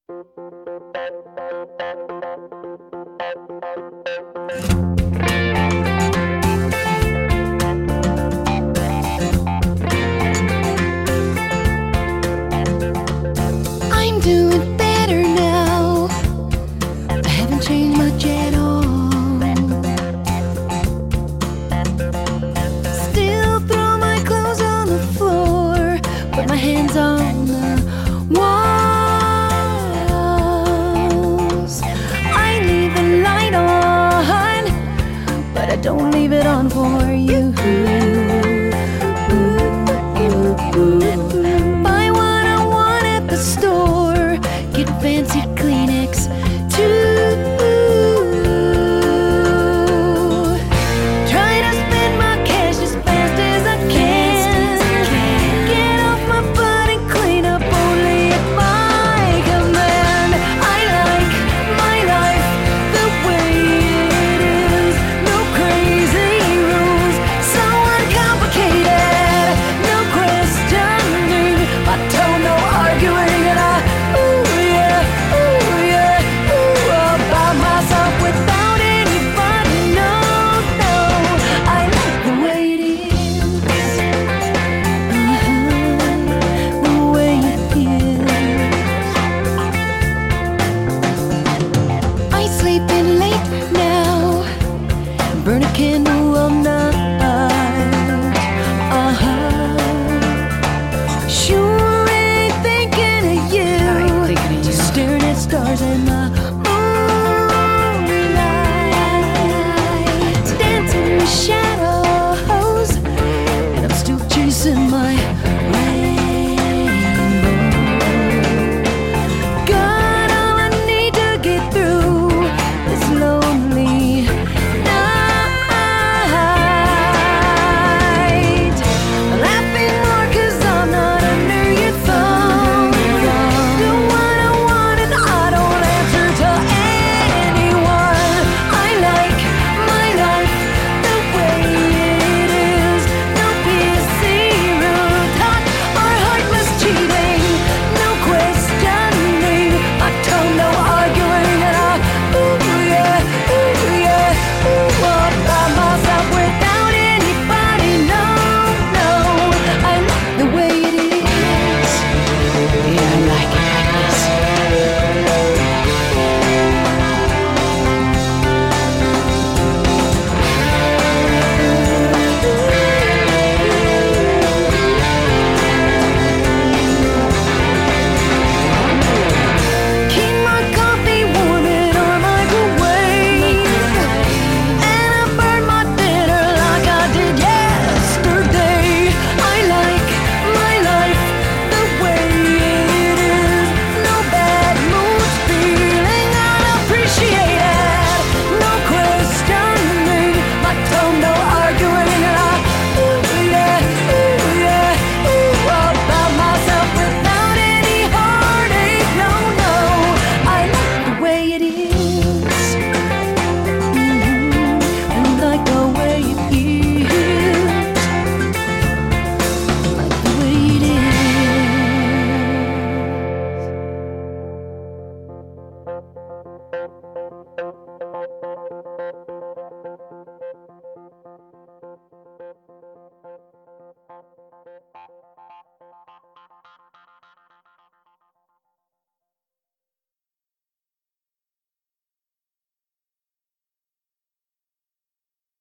I'm doing better now. I haven't changed much at all. Still throw my clothes on the floor, put my hands on the walls. I leave the light on, but I don't leave it on for you. Buy what I want at the store, get fancy Kleenex too. Try to spend my cash as fast as I can. Get off my butt and clean up only at my command. I like my life the way it is. No crazy rules, so uncomplicated. No questioning, my tone, no arguing, and ooh yeah, all by myself without anybody. No, I like the way it is. The way it feels. I sleep in late now, burn a candle all night. Sure ain't thinking of you, staring at stars at night.